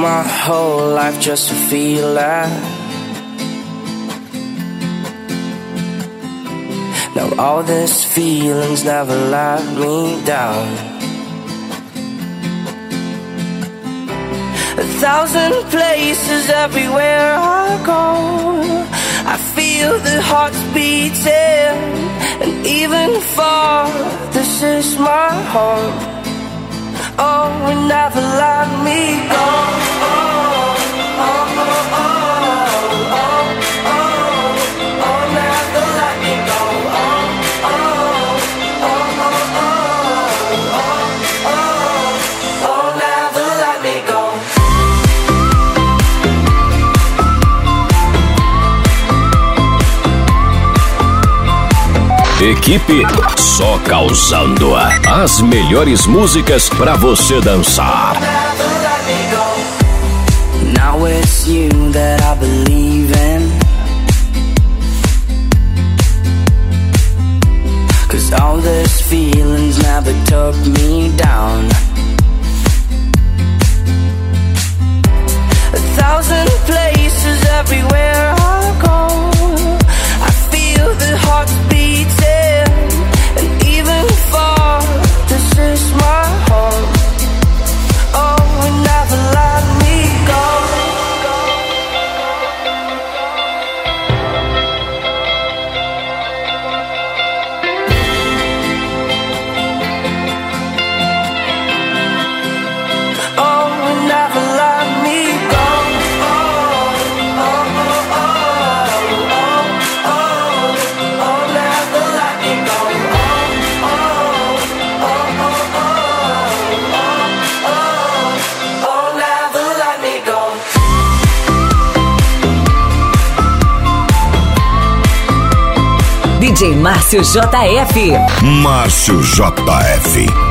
my whole life just to feel that. Now all these feelings never let me down. 1,000 places everywhere I go, I feel the hearts beating, and even far, this is my home. Oh, and never let me go. Oh, oh, oh, oh, oh, oh, oh, never let me go. Oh, oh, oh, oh, oh, oh, oh, never let me go. Equipe só causando as melhores músicas pra você dançar. Now it's you that I believe in, 'cause all these feelings never took me down. 1,000 places everywhere I go, I feel the hearts beating, and even far, this is my home. Oh, and never let me go. Oh, and never let me go. Oh, oh, oh, oh, oh, oh, oh, never let me go. Oh, oh, oh, oh, oh, never let me go. DJ Márcio JF. Márcio JF.